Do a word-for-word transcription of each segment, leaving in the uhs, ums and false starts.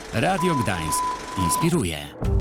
Radio Gdańsk inspiruje.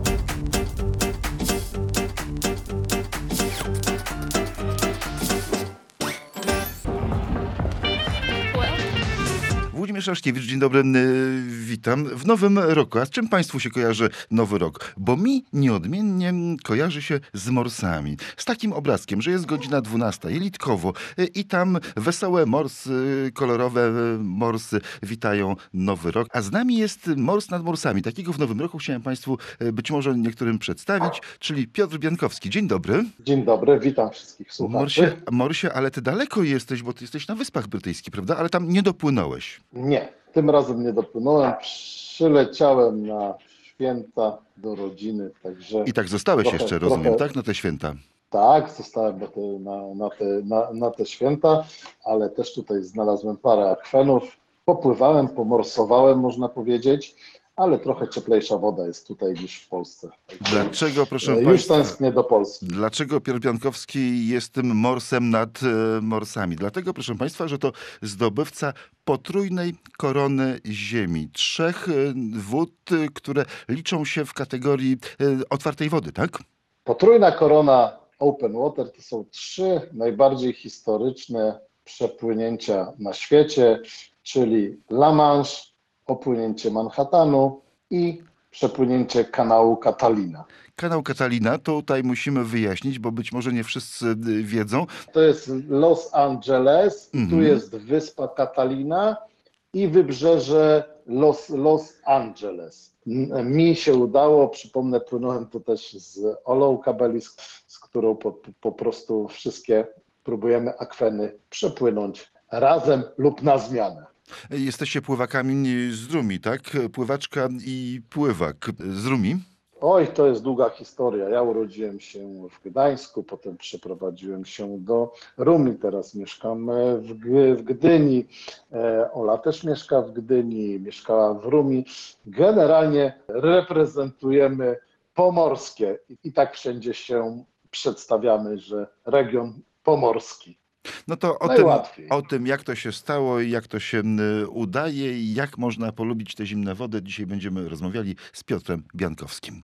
Włodzimierz Szaszkiewicz, dzień dobry, witam. W nowym roku, a z czym Państwu się kojarzy Nowy Rok? Bo mi nieodmiennie kojarzy się z morsami. Z takim obrazkiem, że jest godzina dwunasta, jelitkowo i tam wesołe morsy, kolorowe morsy witają Nowy Rok. A z nami jest Mors nad morsami. Takiego w Nowym Roku chciałem Państwu być może niektórym przedstawić, czyli Piotr Biankowski. Dzień dobry. Dzień dobry, witam wszystkich słuchaczy. Morsie, Morsie, ale Ty daleko jesteś, bo Ty jesteś na Wyspach Brytyjskich, prawda? Ale tam nie dopłynąłeś. Nie, tym razem nie dopłynąłem. Przyleciałem na święta do rodziny, także... I tak zostałeś trochę, jeszcze, rozumiem, trochę, tak? Na te święta. Tak, zostałem na te, na, na, te, na, na te święta, ale też tutaj znalazłem parę akwenów. Popływałem, pomorsowałem, można powiedzieć, ale trochę cieplejsza woda jest tutaj niż w Polsce. Także Dlaczego, proszę już Państwa, tęsknię do Polski. dlaczego Piotr Biankowski jest tym morsem nad e, morsami? Dlatego, proszę Państwa, że to zdobywca potrójnej korony ziemi. Trzech e, wód, e, które liczą się w kategorii e, otwartej wody, tak? Potrójna korona Open Water to są trzy najbardziej historyczne przepłynięcia na świecie, czyli La Manche, opłynięcie Manhattanu i przepłynięcie kanału Catalina. Kanał Catalina, to tutaj musimy wyjaśnić, bo być może nie wszyscy wiedzą. To jest Los Angeles, Mhm. tu jest wyspa Catalina i wybrzeże Los, Los Angeles. Mi się udało, przypomnę, płynąłem tu też z Olą Kabelis, z którą po, po prostu wszystkie próbujemy akweny przepłynąć razem lub na zmianę. Jesteście pływakami z Rumi, tak? Pływaczka i pływak z Rumi. Oj, to jest długa historia. Ja urodziłem się w Gdańsku, potem przeprowadziłem się do Rumi, teraz mieszkam w, G- w Gdyni. E, Ola też mieszka w Gdyni, mieszkała w Rumi. Generalnie reprezentujemy pomorskie i, i tak wszędzie się przedstawiamy, że region pomorski. No to o tym, Najłatwiej. o tym, jak to się stało i jak to się y, udaje i jak można polubić te zimne wody, dzisiaj będziemy rozmawiali z Piotrem Biankowskim.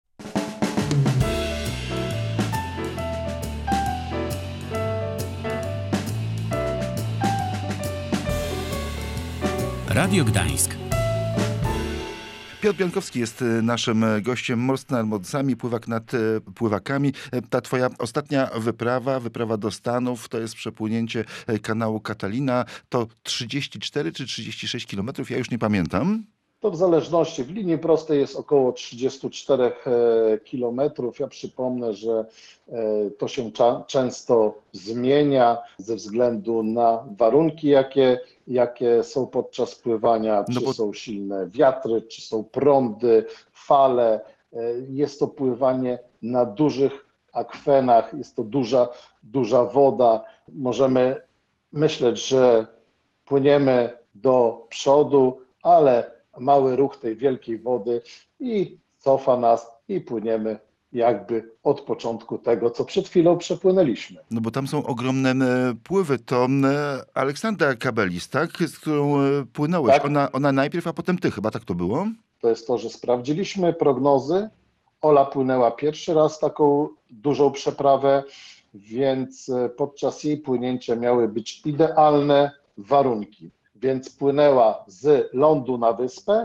Radio Gdańsk. Piotr Biankowski jest y, naszym gościem. Mors nad morsami, pływak nad y, pływakami. Y, Ta twoja ostatnia wyprawa, wyprawa do Stanów, to jest przepłynięcie y, kanału Catalina. To trzydzieści cztery czy trzydzieści sześć kilometrów, ja już nie pamiętam. To w zależności, w linii prostej jest około trzydzieści cztery kilometrów. Ja przypomnę, że to się cza- często zmienia ze względu na warunki, jakie, jakie są podczas pływania, No czy bo- są silne wiatry, czy są prądy, fale. Jest to pływanie na dużych akwenach, jest to duża, duża woda. Możemy myśleć, że płyniemy do przodu, ale mały ruch tej wielkiej wody i cofa nas i płyniemy jakby od początku tego, co przed chwilą przepłynęliśmy. No bo tam są ogromne e, pływy. To e, Aleksandra Kabelis, tak? Z którą e, płynąłeś. Tak. Ona, ona najpierw, a potem ty chyba, tak to było? To jest to, że sprawdziliśmy prognozy. Ola płynęła pierwszy raz taką dużą przeprawę, więc podczas jej płynięcia miały być idealne warunki. Więc płynęła z lądu na wyspę,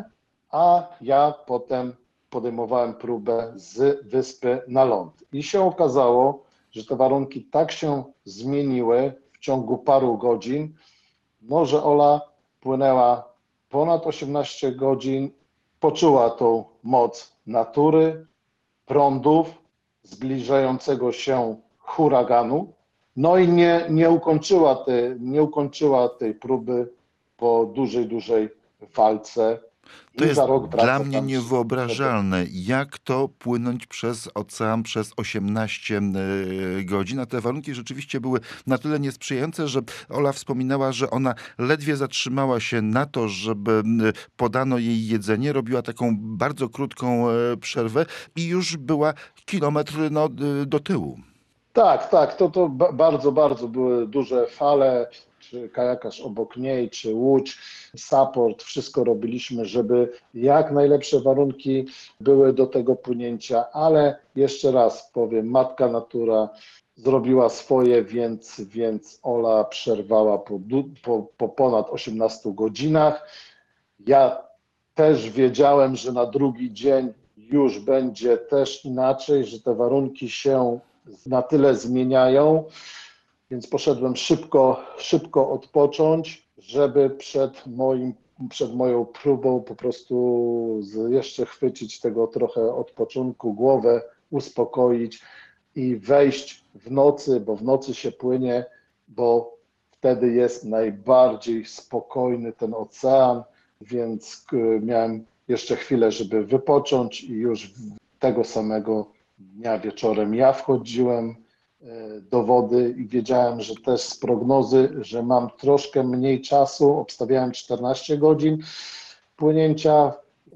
a ja potem podejmowałem próbę z wyspy na ląd. I się okazało, że te warunki tak się zmieniły w ciągu paru godzin, no, że Ola płynęła ponad osiemnaście godzin, poczuła tą moc natury, prądów, zbliżającego się huraganu, no i nie, nie, ukończyła te, nie ukończyła tej próby po dużej, dużej walce. To I jest za rok wraca dla mnie tam niewyobrażalne, jak to płynąć przez ocean przez osiemnaście e, godzin, a te warunki rzeczywiście były na tyle niesprzyjające, że Ola wspominała, że ona ledwie zatrzymała się na to, żeby e, podano jej jedzenie, robiła taką bardzo krótką e, przerwę i już była kilometr no, e, do tyłu. Tak, tak, to, to ba- bardzo, bardzo były duże fale, czy kajakarz obok niej, czy łódź, support, wszystko robiliśmy, żeby jak najlepsze warunki były do tego płynięcia, ale jeszcze raz powiem, matka natura zrobiła swoje, więc, więc Ola przerwała po, po, po ponad osiemnastu godzinach. Ja też wiedziałem, że na drugi dzień już będzie też inaczej, że te warunki się na tyle zmieniają, więc poszedłem szybko, szybko odpocząć, żeby przed moim, przed moją próbą po prostu jeszcze chwycić tego trochę odpoczynku, głowę uspokoić i wejść w nocy, bo w nocy się płynie, bo wtedy jest najbardziej spokojny ten ocean, więc miałem jeszcze chwilę, żeby wypocząć i już tego samego dnia wieczorem ja wchodziłem do wody i wiedziałem, że też z prognozy, że mam troszkę mniej czasu, obstawiałem czternaście godzin płynięcia.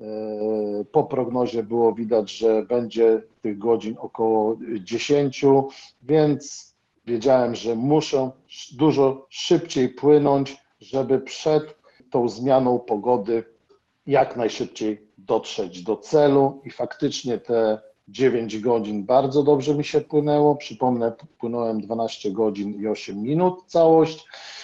Po prognozie było widać, że będzie tych godzin około dziesięć, więc wiedziałem, że muszę dużo szybciej płynąć, żeby przed tą zmianą pogody jak najszybciej dotrzeć do celu i faktycznie te dziewięć godzin bardzo dobrze mi się płynęło. Przypomnę, płynąłem dwanaście godzin i osiem minut całość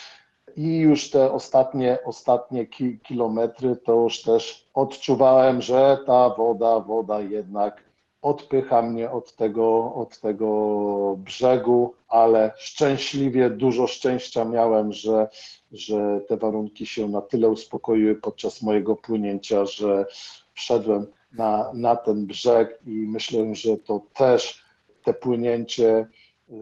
i już te ostatnie, ostatnie ki kilometry to już też odczuwałem, że ta woda, woda jednak odpycha mnie od tego, od tego brzegu, ale szczęśliwie dużo szczęścia miałem, że, że te warunki się na tyle uspokoiły podczas mojego płynięcia, że wszedłem na, na ten brzeg i myślę, że to też te płynięcie yy,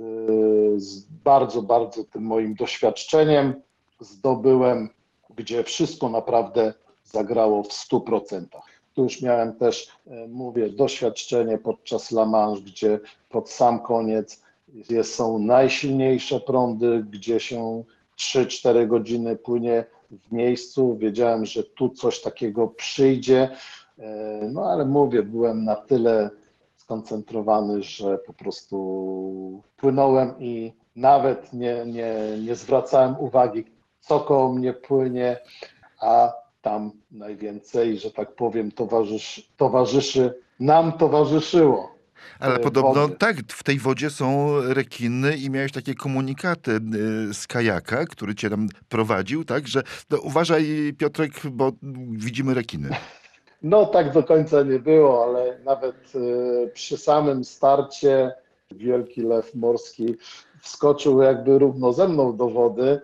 z bardzo, bardzo tym moim doświadczeniem zdobyłem, gdzie wszystko naprawdę zagrało w stu procentach. Tu już miałem też, mówię, doświadczenie podczas La Manche, gdzie pod sam koniec jest, są najsilniejsze prądy, gdzie się trzy cztery godziny płynie w miejscu. Wiedziałem, że tu coś takiego przyjdzie, no ale mówię, byłem na tyle skoncentrowany, że po prostu płynąłem i nawet nie, nie, nie zwracałem uwagi, co koło mnie płynie, a tam najwięcej, że tak powiem, towarzyszy, towarzyszy nam towarzyszyło. Ale podobno Wody. tak, w tej wodzie są rekiny i miałeś takie komunikaty y, z kajaka, który cię tam prowadził, tak, że no, uważaj Piotrek, bo widzimy rekiny. No tak do końca nie było, ale nawet y, przy samym starcie wielki lew morski wskoczył jakby równo ze mną do wody.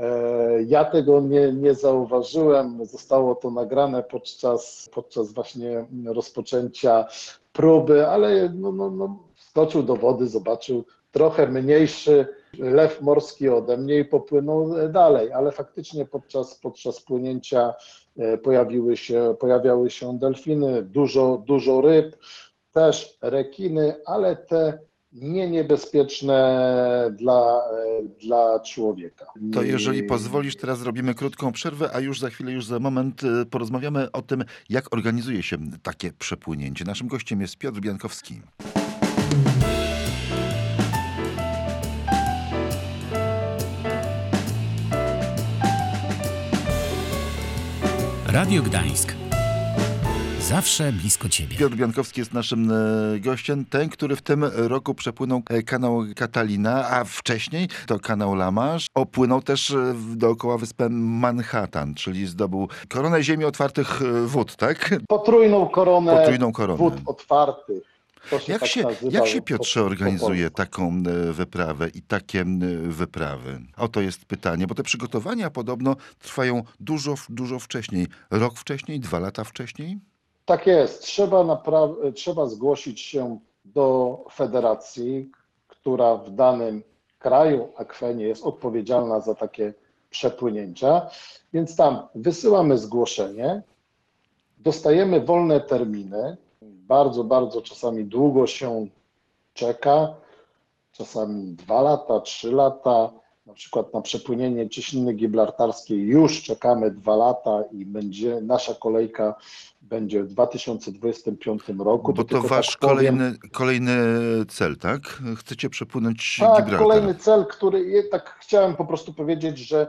Ja tego nie, nie zauważyłem, zostało to nagrane podczas, podczas właśnie rozpoczęcia próby, ale no, no, no, wskoczył do wody, zobaczył trochę mniejszy lew morski ode mnie i popłynął dalej, ale faktycznie podczas, podczas płynięcia pojawiły się, pojawiały się delfiny, dużo, dużo ryb, też rekiny, ale te nie niebezpieczne dla, dla człowieka. To jeżeli pozwolisz, teraz zrobimy krótką przerwę, a już za chwilę, już za moment porozmawiamy o tym, jak organizuje się takie przepłynięcie. Naszym gościem jest Piotr Biankowski. Radio Gdańsk. Zawsze blisko ciebie. Piotr Biankowski jest naszym gościem. Ten, który w tym roku przepłynął kanał Catalina, a wcześniej to kanał La Manche. Opłynął też dookoła wyspę Manhattan, czyli zdobył koronę ziemi otwartych wód, tak? Potrójną koronę, Potrójną koronę. wód otwartych. To się Jak, tak się, nazywa jak się, po- Piotrze, po organizuje polsku. taką wyprawę i takie wyprawy? Oto jest pytanie, bo te przygotowania podobno trwają dużo, dużo wcześniej. Rok wcześniej, dwa lata wcześniej? Tak jest. Trzeba, napra- trzeba zgłosić się do federacji, która w danym kraju, akwenie, jest odpowiedzialna za takie przepłynięcia. Więc tam wysyłamy zgłoszenie, dostajemy wolne terminy. Bardzo, bardzo czasami długo się czeka, czasami dwa lata, trzy lata. Na przykład na przepłynienie Cieśniny Gibraltarskiej już czekamy dwa lata i będzie nasza kolejka będzie w dwa tysiące dwudziestym piątym roku. Bo to tylko wasz tak powiem, kolejny, kolejny cel, tak? Chcecie przepłynąć tak, Gibraltar. kolejny cel, który je- tak chciałem po prostu powiedzieć, że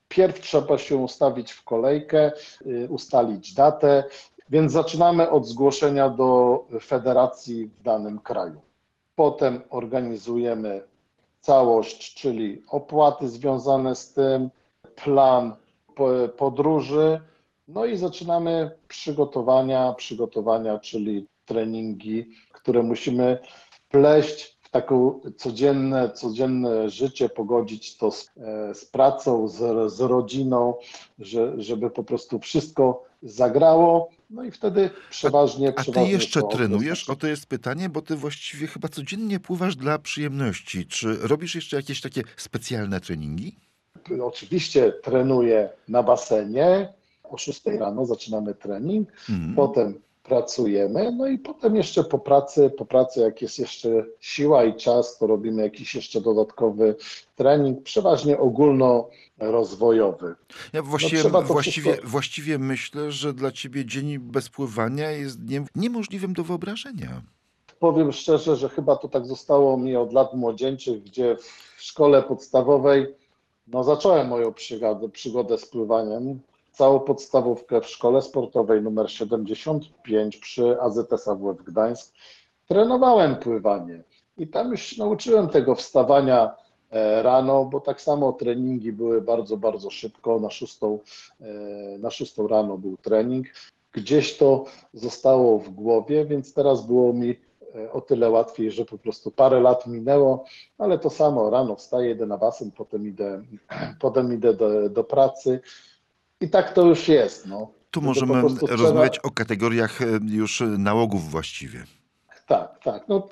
Pierw trzeba się ustawić w kolejkę, y, ustalić datę, więc zaczynamy od zgłoszenia do federacji w danym kraju. Potem organizujemy całość, czyli opłaty związane z tym, plan podróży, no i zaczynamy przygotowania, przygotowania, czyli treningi, które musimy wpleść w taką codzienne, codzienne życie, pogodzić to z, z pracą, z, z rodziną, że, żeby po prostu wszystko zagrało, no i wtedy przeważnie, A ty przeważnie jeszcze to okres trenujesz? naszy. O to jest pytanie, bo ty właściwie chyba codziennie pływasz dla przyjemności. Czy robisz jeszcze jakieś takie specjalne treningi? Oczywiście trenuję na basenie, o szóstej rano zaczynamy trening, Mhm. potem pracujemy, no i potem jeszcze po pracy, po pracy jak jest jeszcze siła i czas, to robimy jakiś jeszcze dodatkowy trening, przeważnie ogólnorozwojowy. Ja No właściwie, trzeba to właściwie, wszystko, właściwie myślę, że dla ciebie dzień bez pływania jest dniem niemożliwym do wyobrażenia. powiem szczerze, że chyba to tak zostało mi od lat młodzieńczych, gdzie w szkole podstawowej no, zacząłem moją przygodę, przygodę z pływaniem. Całą podstawówkę w szkole sportowej numer siedemdziesiąt pięć przy A Z S A W F Gdańsk trenowałem pływanie i tam już się nauczyłem tego wstawania e, rano, bo tak samo treningi były bardzo, bardzo szybko. Na szóstą, e, na szóstą rano był trening. Gdzieś to zostało w głowie, więc teraz było mi e, o tyle łatwiej, że po prostu parę lat minęło, ale to samo, rano wstaję, idę na basen, potem idę, potem idę do, do pracy i tak to już jest, no. Tu Że po możemy prostu rozmawiać trzeba, o kategoriach e, już nałogów właściwie. tak, tak, no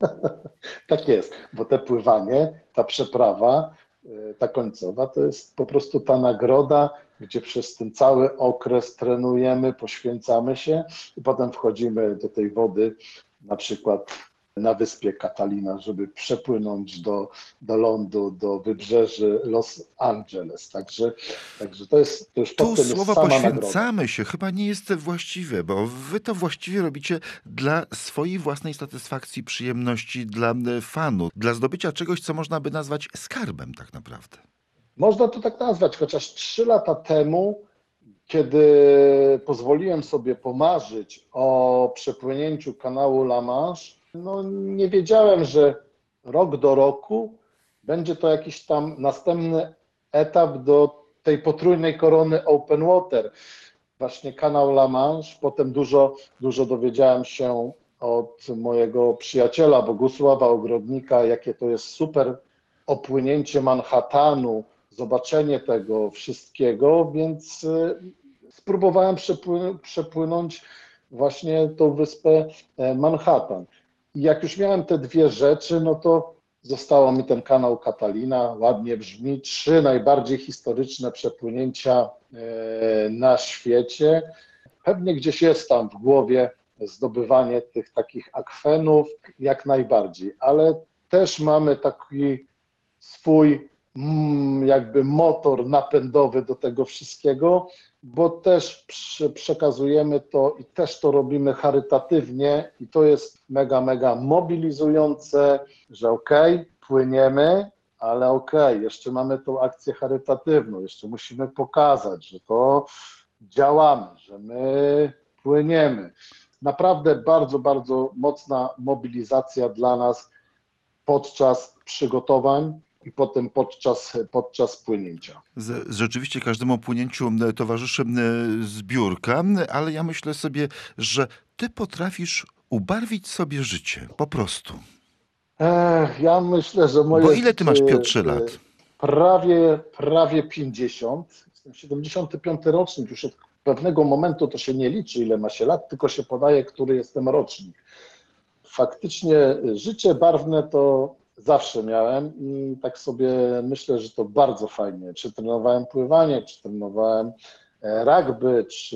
tak jest, bo te pływanie, ta przeprawa, y, ta końcowa, to jest po prostu ta nagroda, gdzie przez ten cały okres trenujemy, poświęcamy się i potem wchodzimy do tej wody, na przykład na wyspie Catalina, żeby przepłynąć do, do lądu, do wybrzeży Los Angeles. Także, także to jest, to już Tu potem jest słowo sama nagroda. poświęcamy się chyba nie jest właściwe, bo wy to właściwie robicie dla swojej własnej satysfakcji, przyjemności, dla e, fanu, dla zdobycia czegoś, co można by nazwać skarbem tak naprawdę. Można to tak nazwać, chociaż trzy lata temu, kiedy pozwoliłem sobie pomarzyć o przepłynięciu kanału La Manche, no nie wiedziałem, że rok do roku będzie to jakiś tam następny etap do tej potrójnej korony Open Water. Właśnie kanał La Manche, potem dużo, dużo dowiedziałem się od mojego przyjaciela Bogusława Ogrodnika, jakie to jest super opłynięcie Manhattanu, zobaczenie tego wszystkiego, więc y, spróbowałem przepły- przepłynąć właśnie tą wyspę e, Manhattan. I jak już miałem te dwie rzeczy, no to zostało mi ten kanał Catalina, ładnie brzmi, trzy najbardziej historyczne przepłynięcia e, na świecie. Pewnie gdzieś jest tam w głowie zdobywanie tych takich akwenów, jak najbardziej, ale też mamy taki swój mm, jakby motor napędowy do tego wszystkiego, bo też prze- przekazujemy to i też to robimy charytatywnie i to jest mega, mega mobilizujące, że okej, płyniemy, ale okej, jeszcze mamy tą akcję charytatywną, jeszcze musimy pokazać, że to działamy, że my płyniemy. Naprawdę bardzo, bardzo mocna mobilizacja dla nas podczas przygotowań i potem podczas, podczas płynięcia. Z, rzeczywiście każdemu płynięciu e, towarzyszy e, zbiórka, ale ja myślę sobie, że ty potrafisz ubarwić sobie życie, po prostu. Ech, ja myślę, że Bo moje ile ty masz, życie Piotrze, e, lat? prawie, prawie pięćdziesiąt, jestem siedemdziesiąty piąty rocznik, już od pewnego momentu to się nie liczy, ile ma się lat, tylko się podaje, który jestem rocznik. Faktycznie życie barwne to zawsze miałem i tak sobie myślę, że to bardzo fajnie. Czy trenowałem pływanie, czy trenowałem e, rugby, czy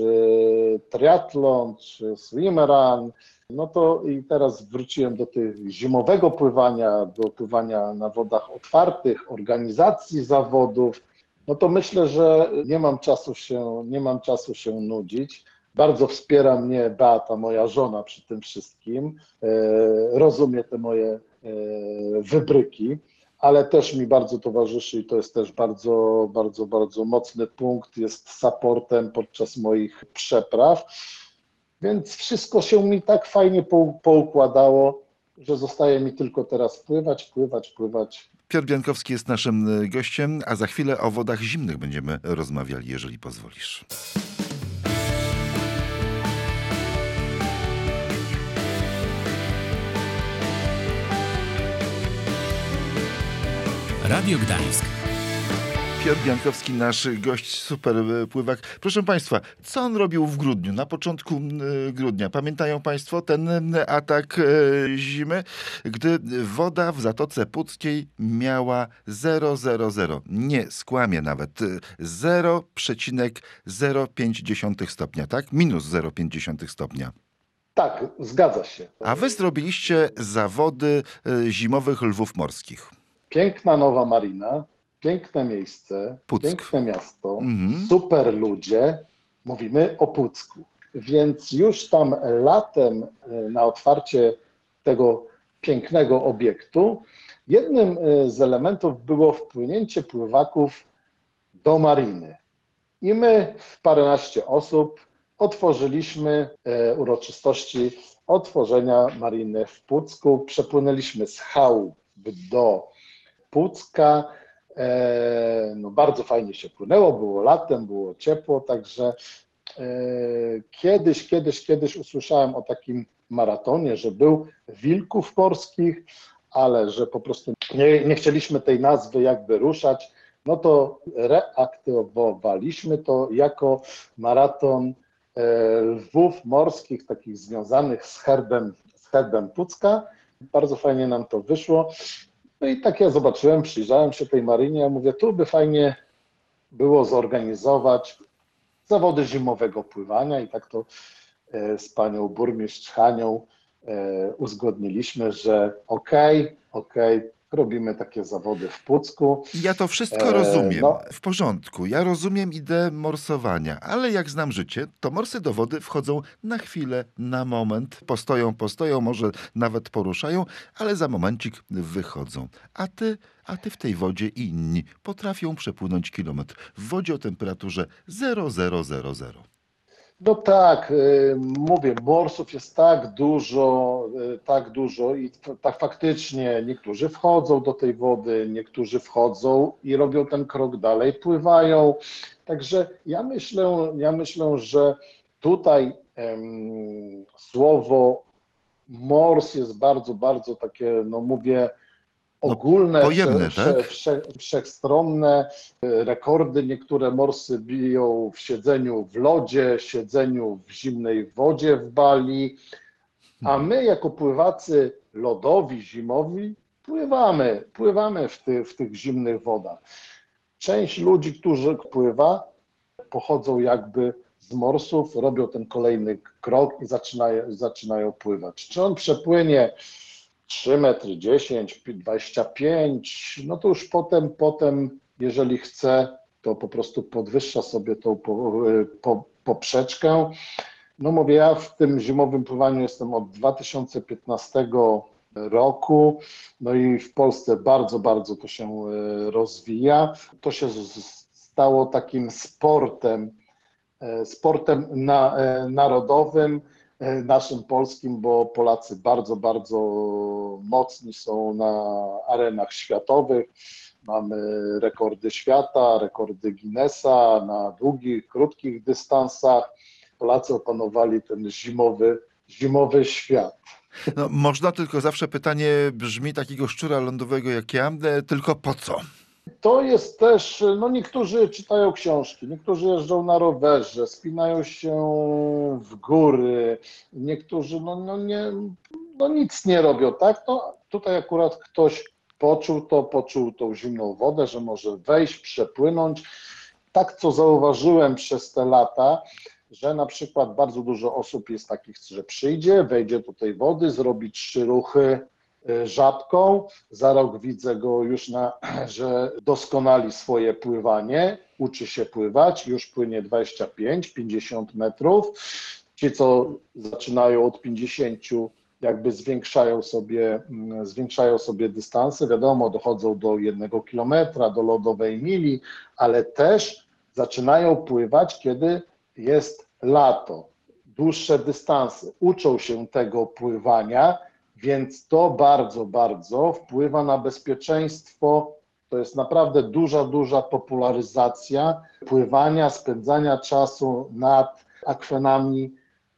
triatlon, czy swimrun. No to i teraz wróciłem do tych zimowego pływania, do pływania na wodach otwartych, organizacji zawodów. No to myślę, że nie mam czasu się, nie mam czasu się nudzić. Bardzo wspiera mnie Beata, moja żona przy tym wszystkim. E, Rozumie te moje e, wybryki. ale też mi bardzo towarzyszy i to jest też bardzo, bardzo, bardzo mocny punkt, jest supportem podczas moich przepraw, więc wszystko się mi tak fajnie pou- poukładało, że zostaje mi tylko teraz pływać, pływać, pływać. Piotr Biankowski jest naszym y, gościem, a za chwilę o wodach zimnych będziemy rozmawiali, jeżeli pozwolisz. Radio Gdańsk. Piotr Biankowski, nasz gość, super y, pływak. Proszę Państwa, co on robił w grudniu, na początku y, grudnia? Pamiętają Państwo ten y, atak y, zimy, gdy woda w Zatoce Puckiej miała zero zero zero, nie skłamie nawet, y, zero przecinek zero pięć stopnia, tak? Minus zero przecinek pięć stopnia. Tak, zgadza się. A wy zrobiliście zawody y, zimowych lwów morskich. Piękna nowa marina, piękne miejsce, Puck. piękne miasto, Mhm. super ludzie. Mówimy o Pucku. Więc już tam latem e, na otwarcie tego pięknego obiektu jednym e, z elementów było wpłynięcie pływaków do mariny. I my w paręnaście osób otworzyliśmy e, uroczystości otworzenia mariny w Pucku. Przepłynęliśmy z Chałup do Pucka. E, no bardzo fajnie się płynęło, było latem, było ciepło, także e, kiedyś, kiedyś, kiedyś usłyszałem o takim maratonie, że był wilków morskich, ale że po prostu nie, nie chcieliśmy tej nazwy jakby ruszać, no to reaktywowaliśmy to jako maraton e, lwów morskich, takich związanych z herbem, z herbem Pucka. Bardzo fajnie nam to wyszło. No i tak ja zobaczyłem, przyjrzałem się tej marynie, ja mówię, tu by fajnie było zorganizować zawody zimowego pływania i tak to e, z panią burmistrz Hanią e, uzgodniliśmy, że okej, okej, robimy takie zawody w Pucku. Ja to wszystko E, rozumiem, no. w porządku. Ja rozumiem ideę morsowania, ale jak znam życie, to morsy do wody wchodzą na chwilę, na moment. Postoją, postoją, może nawet poruszają, ale za momencik wychodzą. A ty, a ty w tej wodzie i inni potrafią przepłynąć kilometr w wodzie o temperaturze zero zero zero zero. No tak, y, mówię, morsów jest tak dużo, y, tak dużo i f- tak faktycznie niektórzy wchodzą do tej wody, niektórzy wchodzą i robią ten krok dalej, pływają. Także ja myślę, ja myślę, że tutaj em, słowo mors jest bardzo, bardzo takie, no mówię, ogólne, pojemne, wsze, tak? wsze, wsze, wszechstronne. Rekordy niektóre morsy biją w siedzeniu w lodzie, siedzeniu w zimnej wodzie w Bali, a my jako pływacy lodowi, zimowi pływamy, pływamy w, ty, w tych zimnych wodach. Część ludzi, którzy pływa, pochodzą jakby z morsów, robią ten kolejny krok i zaczynają, zaczynają pływać. Czy on przepłynie trzy metry dziesięć, dwadzieścia pięć, no to już potem, potem, jeżeli chce, to po prostu podwyższa sobie tą po, po, poprzeczkę. No mówię, ja w tym zimowym pływaniu jestem od dwa tysiące piętnastego roku, no i w Polsce bardzo, bardzo to się e, rozwija. To się z- stało takim sportem, e, sportem na, e, narodowym, e, naszym polskim, bo Polacy bardzo, bardzo mocni są na arenach światowych. Mamy rekordy świata, rekordy Guinnessa na długich, krótkich dystansach. Polacy opanowali ten zimowy, zimowy świat. No, można, tylko zawsze pytanie brzmi takiego szczura lądowego jak ja, e, tylko po co? To jest też, no niektórzy czytają książki, niektórzy jeżdżą na rowerze, spinają się w góry, niektórzy no, no, nie, no nic nie robią, tak? No, tutaj akurat ktoś poczuł to, poczuł tą zimną wodę, że może wejść, przepłynąć. Tak, co zauważyłem przez te lata, że na przykład bardzo dużo osób jest takich, że przyjdzie, wejdzie do tej wody, zrobi trzy ruchy y, żabką. Za rok widzę go już, na, że doskonali swoje pływanie, uczy się pływać, już płynie dwadzieścia pięć pięćdziesiąt metrów. Ci, co zaczynają od pięćdziesięciu jakby zwiększają sobie, zwiększają sobie dystanse. Wiadomo, dochodzą do jednego kilometra, do lodowej mili, ale też zaczynają pływać, kiedy jest lato, dłuższe dystanse. Uczą się tego pływania, więc to bardzo, bardzo wpływa na bezpieczeństwo. To jest naprawdę duża, duża popularyzacja pływania, spędzania czasu nad akwenami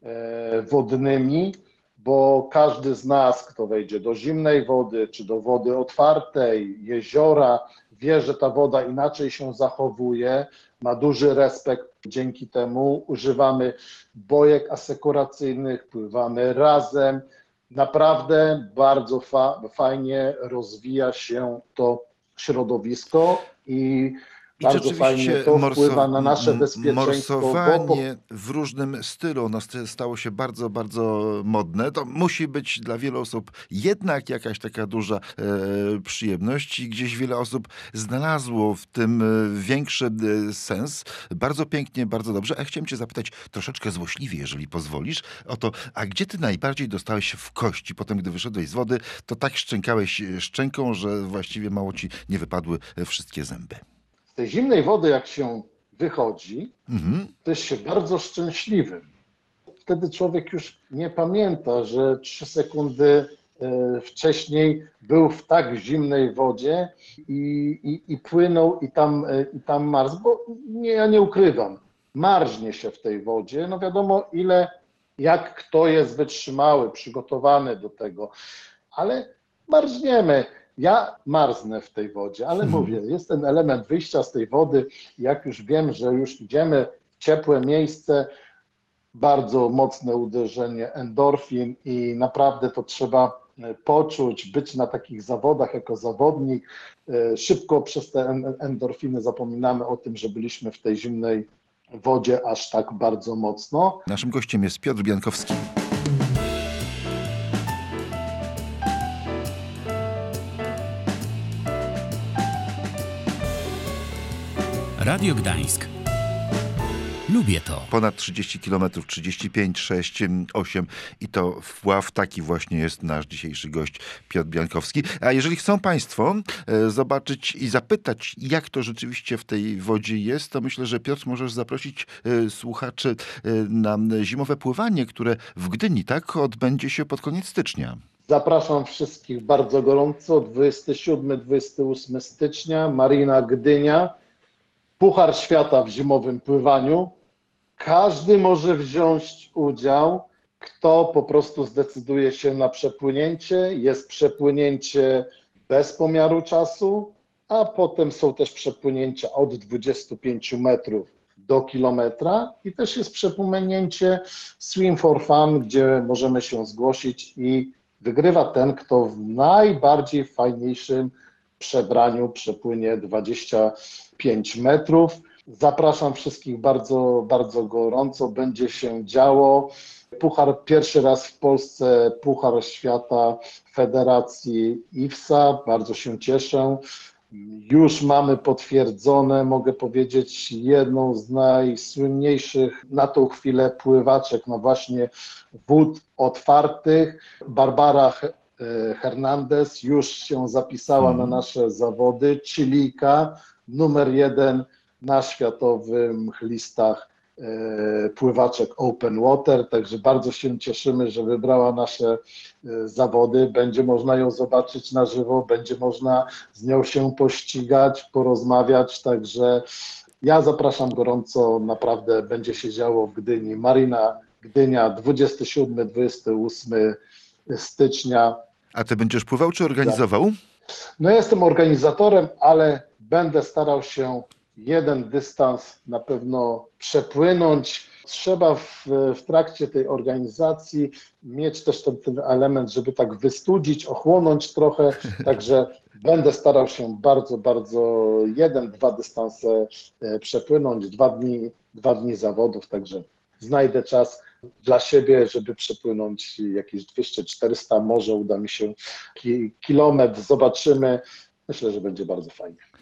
wodnymi, bo każdy z nas, kto wejdzie do zimnej wody, czy do wody otwartej, jeziora, wie, że ta woda inaczej się zachowuje, ma duży respekt. Dzięki temu używamy bojek asekuracyjnych, pływamy razem. Naprawdę bardzo fa- fajnie rozwija się to środowisko i I bardzo fajnie to morso- wpływa na nasze m- bezpieczeństwo, bo po, morsowanie w różnym stylu, ono st- stało się bardzo, bardzo modne. To musi być dla wielu osób jednak jakaś taka duża e, przyjemność i gdzieś wiele osób znalazło w tym e, większy e, sens. Bardzo pięknie, bardzo dobrze. A chciałem cię zapytać troszeczkę złośliwie, jeżeli pozwolisz, o to, a gdzie ty najbardziej dostałeś się w kości? Potem, gdy wyszedłeś z wody, to tak szczękałeś szczęką, że właściwie mało ci nie wypadły wszystkie zęby. z tej zimnej wody, jak się wychodzi, Mhm. to jest się bardzo szczęśliwym. Wtedy człowiek już nie pamięta, że trzy sekundy e, wcześniej był w tak zimnej wodzie i, i, i płynął i tam, e, i tam marzł, bo nie, ja nie ukrywam, marznie się w tej wodzie. No wiadomo, ile, jak kto jest wytrzymały, przygotowany do tego, ale marzniemy. Ja marznę w tej wodzie, ale mówię, jest ten element wyjścia z tej wody. Jak już wiem, że już idziemy w ciepłe miejsce, bardzo mocne uderzenie endorfin i naprawdę to trzeba poczuć, być na takich zawodach jako zawodnik. Szybko przez te endorfiny zapominamy o tym, że byliśmy w tej zimnej wodzie aż tak bardzo mocno. Naszym gościem jest Piotr Biankowski. Radio Gdańsk. Lubię to. Ponad trzydzieści kilometrów, trzydzieści pięć, sześć, osiem i to wpław. Taki właśnie jest nasz dzisiejszy gość Piotr Biankowski. A jeżeli chcą Państwo e, zobaczyć i zapytać, jak to rzeczywiście w tej wodzie jest, to myślę, że Piotr możesz zaprosić e, słuchaczy e, na zimowe pływanie, które w Gdyni, tak, odbędzie się pod koniec stycznia. Zapraszam wszystkich bardzo gorąco. dwudziestego siódmego do dwudziestego ósmego stycznia, Marina Gdynia. Puchar Świata w zimowym pływaniu. Każdy może wziąć udział, kto po prostu zdecyduje się na przepłynięcie. Jest przepłynięcie bez pomiaru czasu, a potem są też przepłynięcia od dwudziestu pięciu metrów do kilometra i też jest przepłynięcie Swim for Fun, gdzie możemy się zgłosić i wygrywa ten, kto w najbardziej fajniejszym przebraniu przepłynie dwadzieścia pięć metrów. Zapraszam wszystkich bardzo, bardzo gorąco. Będzie się działo. Puchar pierwszy raz w Polsce, Puchar Świata Federacji I W S A. Bardzo się cieszę. Już mamy potwierdzone, mogę powiedzieć, jedną z najsłynniejszych na tą chwilę pływaczek, no właśnie wód otwartych. Barbara Hernandez już się zapisała na nasze zawody. Chilika, numer jeden na światowych listach e, pływaczek Open Water, także bardzo się cieszymy, że wybrała nasze e, zawody. Będzie można ją zobaczyć na żywo, będzie można z nią się pościgać, porozmawiać, także ja zapraszam gorąco, naprawdę będzie się działo w Gdyni. Marina Gdynia, dwudziestego siódmego do dwudziestego ósmego stycznia. A ty będziesz pływał czy organizował? No jestem organizatorem, ale będę starał się jeden dystans na pewno przepłynąć. Trzeba w, w trakcie tej organizacji mieć też ten, ten element, żeby tak wystudzić, ochłonąć trochę, także będę starał się bardzo, bardzo jeden, dwa dystanse przepłynąć, dwa dni, dwa dni zawodów, także znajdę czas dla siebie, żeby przepłynąć jakieś dwieście czterysta, może uda mi się ki- kilometr, zobaczymy. Myślę, że będzie bardzo fajnie.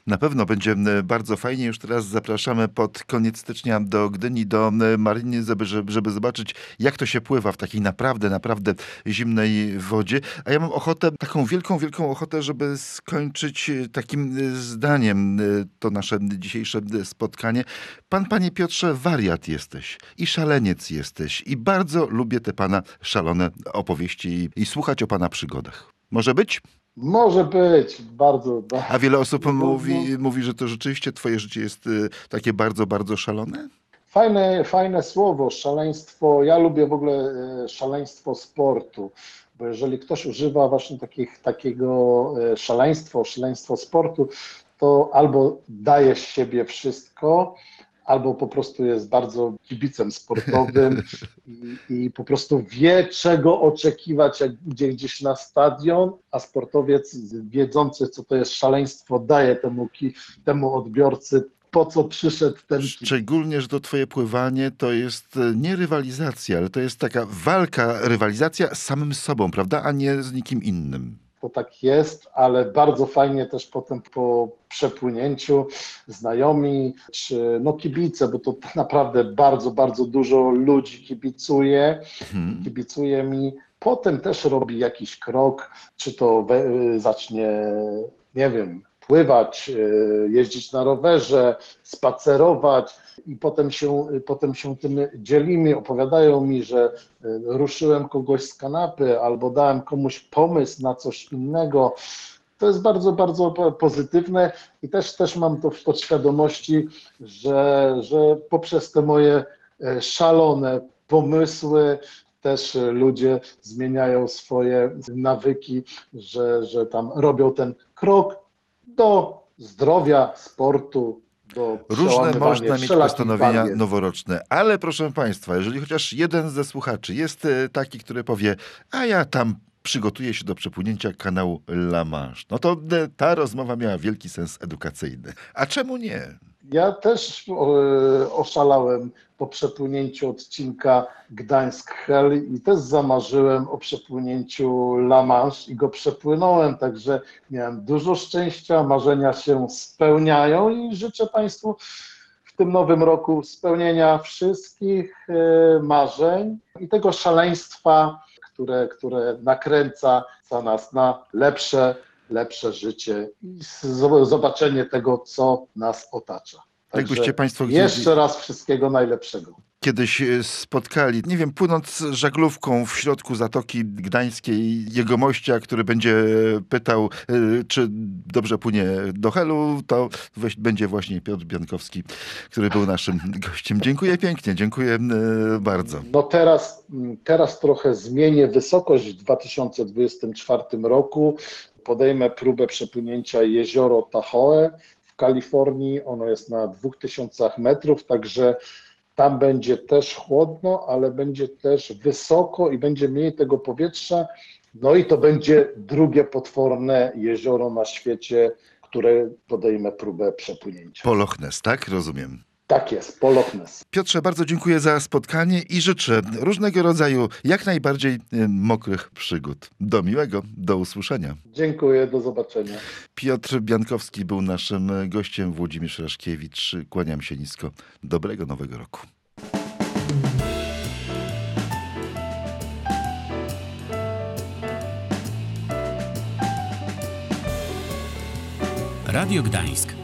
Na pewno będzie e, bardzo fajnie. Już teraz zapraszamy pod koniec stycznia do Gdyni, do e, Mariny, żeby, żeby, żeby zobaczyć, jak to się pływa w takiej naprawdę, naprawdę zimnej wodzie. A ja mam ochotę, taką wielką, wielką ochotę, żeby skończyć e, takim e, zdaniem e, to nasze dzisiejsze e, spotkanie. Pan, panie Piotrze, wariat jesteś i szaleniec jesteś i bardzo lubię te pana szalone opowieści i, i słuchać o pana przygodach. Może być? Może być, bardzo. A wiele osób No, mówi, no. mówi, że to rzeczywiście twoje życie jest y, takie bardzo, bardzo szalone? Fajne, fajne słowo, szaleństwo. Ja lubię w ogóle e, szaleństwo sportu, bo jeżeli ktoś używa właśnie takich, takiego e, szaleństwo, szaleństwo sportu, to albo daje z siebie wszystko, albo po prostu jest bardzo kibicem sportowym i, i po prostu wie, czego oczekiwać, jak idzie gdzieś na stadion, a sportowiec wiedzący, co to jest szaleństwo, daje temu, ki- temu odbiorcy, po co przyszedł ten kibic. Szczególnie, że to twoje pływanie to jest e, nie rywalizacja, ale to jest taka walka, rywalizacja z samym sobą, prawda? A nie z nikim innym. To tak jest, ale bardzo fajnie też potem po przepłynięciu znajomi czy no kibice, bo to tak naprawdę bardzo, bardzo dużo ludzi kibicuje, Mhm. kibicuje mi. Potem też robi jakiś krok, czy to we, zacznie, nie wiem, pływać, e, jeździć na rowerze, spacerować i potem się, potem się tym dzielimy, opowiadają mi, że e, ruszyłem kogoś z kanapy albo dałem komuś pomysł na coś innego. To jest bardzo, bardzo po- pozytywne i też, też mam to w podświadomości, że, że poprzez te moje e, szalone pomysły też e, ludzie zmieniają swoje nawyki, że, że tam robią ten krok do zdrowia, sportu, do Różne przełamywania można mieć wszelakich postanowienia barier. noworoczne, ale proszę państwa, jeżeli chociaż jeden ze słuchaczy jest e, taki, który powie, a ja tam przygotuję się do przepłynięcia kanału La Manche, no to e, ta rozmowa miała wielki sens edukacyjny. A czemu nie? Ja też e, oszalałem po przepłynięciu odcinka Gdańsk-Hel i też zamarzyłem o przepłynięciu La Manche i go przepłynąłem, także miałem dużo szczęścia, marzenia się spełniają i życzę Państwu w tym nowym roku spełnienia wszystkich e, marzeń i tego szaleństwa, które, które nakręca za nas na lepsze, lepsze życie i z- zobaczenie tego, co nas otacza. Jakbyście Także państwo gdzieś jeszcze raz wszystkiego najlepszego. kiedyś e, spotkali, nie wiem, płynąc żaglówką w środku Zatoki Gdańskiej, jegomościa, który będzie pytał, e, czy dobrze płynie do Helu, to weź- będzie właśnie Piotr Biankowski, który był naszym gościem. Dziękuję pięknie, dziękuję e, bardzo. No teraz, teraz trochę zmienię wysokość w dwa tysiące dwudziestym czwartym roku. Podejmę próbę przepłynięcia jezioro Tahoe w Kalifornii. Ono jest na dwóch tysiącach metrów, także tam będzie też chłodno, ale będzie też wysoko i będzie mniej tego powietrza. No i to będzie drugie potworne jezioro na świecie, które podejmę próbę przepłynięcia. Po Loch Ness, tak? Rozumiem. Tak jest, po Loch Ness. Piotrze, bardzo dziękuję za spotkanie i życzę różnego rodzaju, jak najbardziej e, mokrych przygód. Do miłego, do usłyszenia. Dziękuję, do zobaczenia. Piotr Biankowski był naszym gościem, Włodzimierz Raszkiewicz. Kłaniam się nisko. Dobrego nowego roku. Radio Gdańsk.